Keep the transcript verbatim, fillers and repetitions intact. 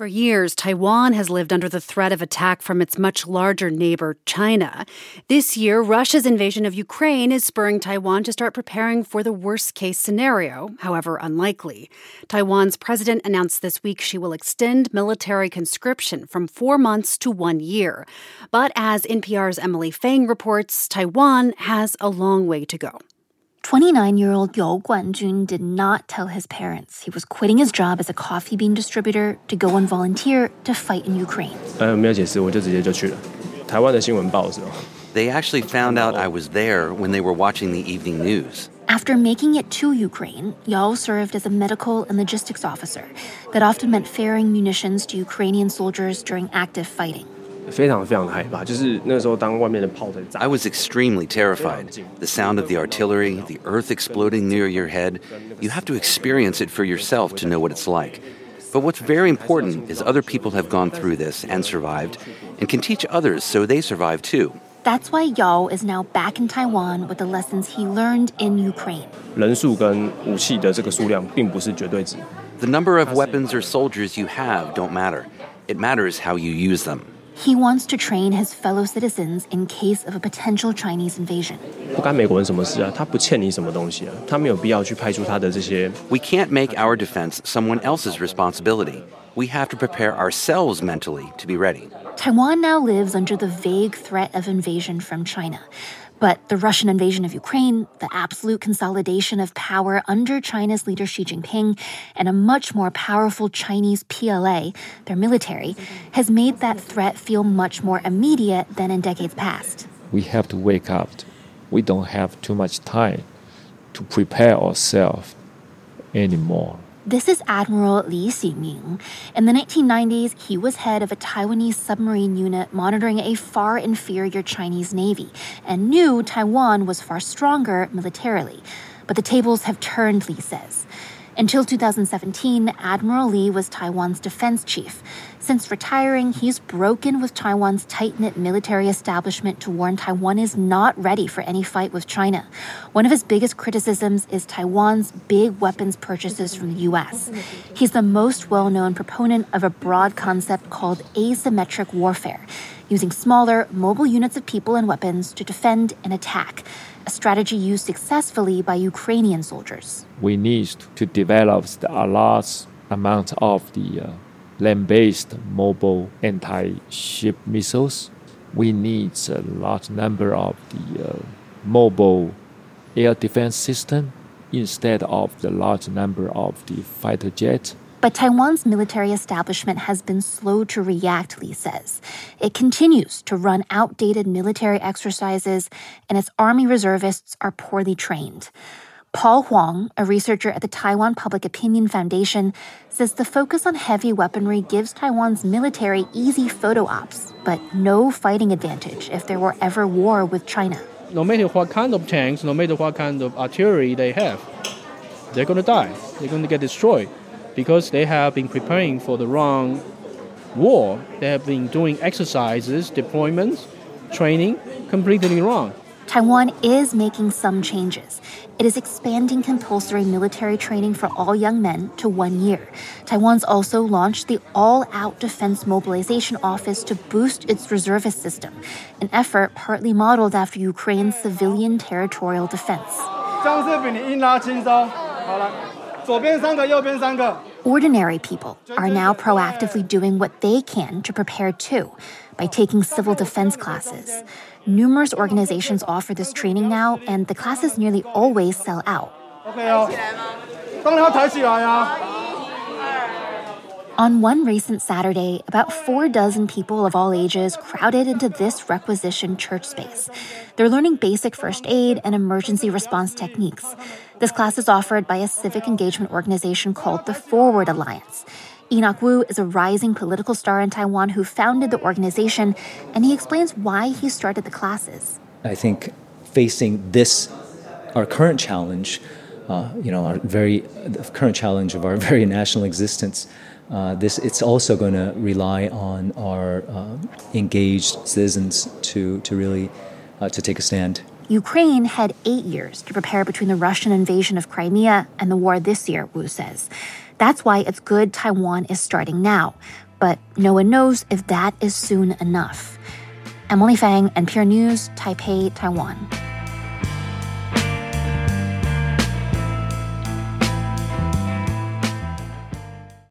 For years, Taiwan has lived under the threat of attack from its much larger neighbor, China. This year, Russia's invasion of Ukraine is spurring Taiwan to start preparing for the worst-case scenario, however unlikely. Taiwan's president announced this week she will extend military conscription from four months to one year. But as N P R's Emily Fang reports, Taiwan has a long way to go. twenty-nine-year-old You Guanjun did not tell his parents he was quitting his job as a coffee bean distributor to go and volunteer to fight in Ukraine. They actually found out I was there when they were watching the evening news. After making it to Ukraine, Yao served as a medical and logistics officer that often meant ferrying munitions to Ukrainian soldiers during active fighting. I was extremely terrified. The sound of the artillery, the earth exploding near your head, you have to experience it for yourself to know what it's like. But what's very important is other people have gone through this and survived and can teach others so they survive too. That's why Yao is now back in Taiwan with the lessons he learned in Ukraine. The number of weapons or soldiers you have don't matter. It matters how you use them. He wants to train his fellow citizens in case of a potential Chinese invasion. We can't make our defense someone else's responsibility. We have to prepare ourselves mentally to be ready. Taiwan now lives under the vague threat of invasion from China. But the Russian invasion of Ukraine, the absolute consolidation of power under China's leader Xi Jinping, and a much more powerful Chinese P L A, their military, has made that threat feel much more immediate than in decades past. We have to wake up. We don't have too much time to prepare ourselves anymore. This is Admiral Li Ximing. In the nineteen nineties, he was head of a Taiwanese submarine unit monitoring a far inferior Chinese Navy and knew Taiwan was far stronger militarily. But the tables have turned, Li says. Until two thousand seventeen, Admiral Li was Taiwan's defense chief. Since retiring, he's broken with Taiwan's tight-knit military establishment to warn Taiwan is not ready for any fight with China. One of his biggest criticisms is Taiwan's big weapons purchases from the U S. He's the most well-known proponent of a broad concept called asymmetric warfare, using smaller, mobile units of people and weapons to defend and attack, a strategy used successfully by Ukrainian soldiers. We need to develop a large amount of the uh, land-based mobile anti-ship missiles. We need a large number of the uh, mobile air defense system instead of the large number of the fighter jets. But Taiwan's military establishment has been slow to react, Li says. It continues to run outdated military exercises, and its army reservists are poorly trained. Paul Huang, a researcher at the Taiwan Public Opinion Foundation, says the focus on heavy weaponry gives Taiwan's military easy photo ops, but no fighting advantage if there were ever war with China. No matter what kind of tanks, no matter what kind of artillery they have, they're going to die. They're going to get destroyed because they have been preparing for the wrong war. They have been doing exercises, deployments, training completely wrong. Taiwan is making some changes. It is expanding compulsory military training for all young men to one year. Taiwan's also launched the All-Out Defense Mobilization Office to boost its reservist system, an effort partly modeled after Ukraine's civilian territorial defense. Ordinary people are now proactively doing what they can to prepare too, by taking civil defense classes. Numerous organizations offer this training now, and the classes nearly always sell out. On one recent Saturday, about four dozen people of all ages crowded into this requisitioned church space. They're learning basic first aid and emergency response techniques. This class is offered by a civic engagement organization called the Forward Alliance. Enoch Wu is a rising political star in Taiwan who founded the organization, and he explains why he started the classes. I think facing this, our current challenge, uh, you know, our very the current challenge of our very national existence, uh, this it's also going to rely on our uh, engaged citizens to to really uh, to take a stand. Ukraine had eight years to prepare between the Russian invasion of Crimea and the war this year, Wu says. That's why it's good Taiwan is starting now. But no one knows if that is soon enough. Emily Fang, N P R News, Taipei, Taiwan.